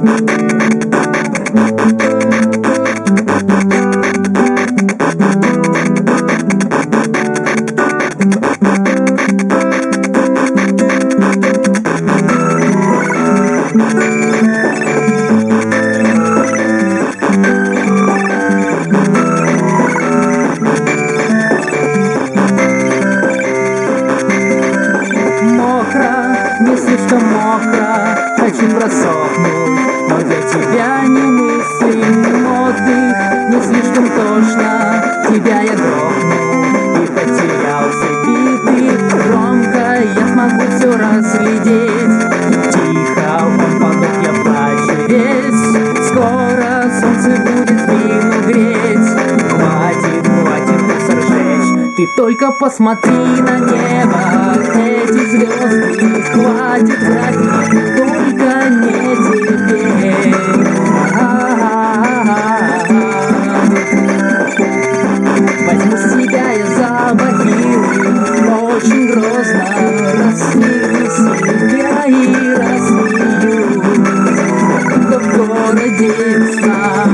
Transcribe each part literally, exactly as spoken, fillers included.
Не слишком мокро, хочу просохнуть, но для тебя немыслим отдых. Не слишком тошно, тебя я грохну и потерялся битый. Громко я смогу все разглядеть. Тихо, он подох, я плачу весь. Скоро солнце будет спину греть. Хватит, хватит мусор жечь. Ты только посмотри на небо, эти звезды. Хватит врать мне, только не теперь. Возьму себя я за бахилы, очень грозно рассмею себя и рассмеюсь, когда в городе весна.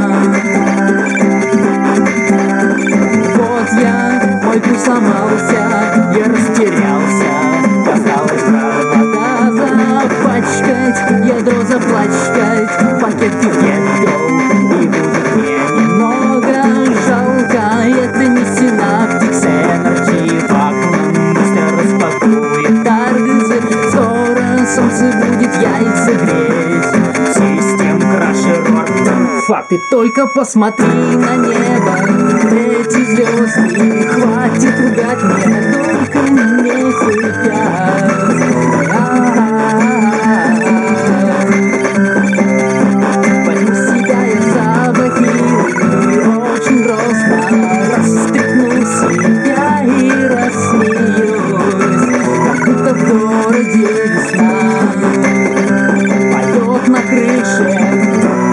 Вот я, мой путь сломался, я растерялся, осталось провода запачкать, ядро запачкать, пакет пипетов, и будет мне немного жалко. Это не синаптикс энерджи, вакуум быстро распакует таргет. Скоро солнце будет яйца греть, систем крашер рот. Факт, ты только посмотри на небо, эти звезды. Хватит ругать меня, только не сейчас. Возьму себя я за бахилы, очень грозно растряхну себя и рассмеюсь, как будто в городе весна поет на крыше.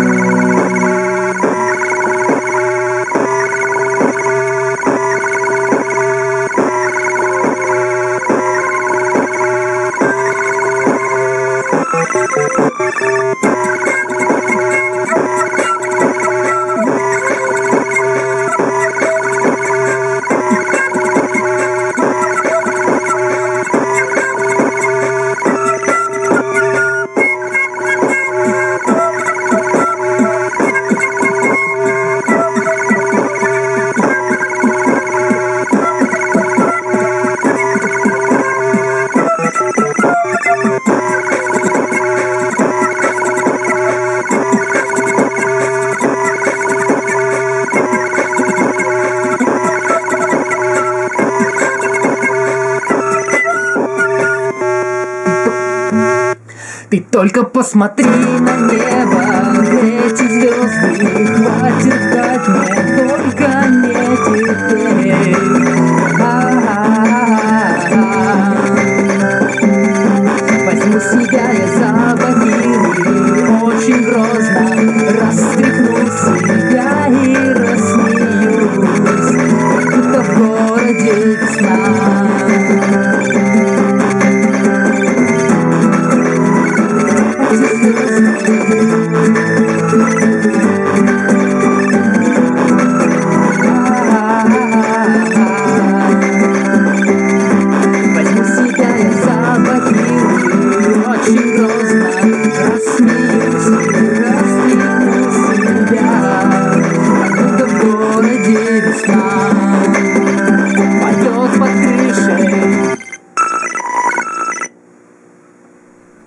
Ты только посмотри на небо, эти звезды. Хватит дать мне, только не теперь. Возьму себя я за бахилы, очень грозно растряхну себя и рассмеюсь, как будто в городе весна. Возьму себя я за бахилы, очень грозно рассмеюсь, растряхну себя, как будто в городе весна.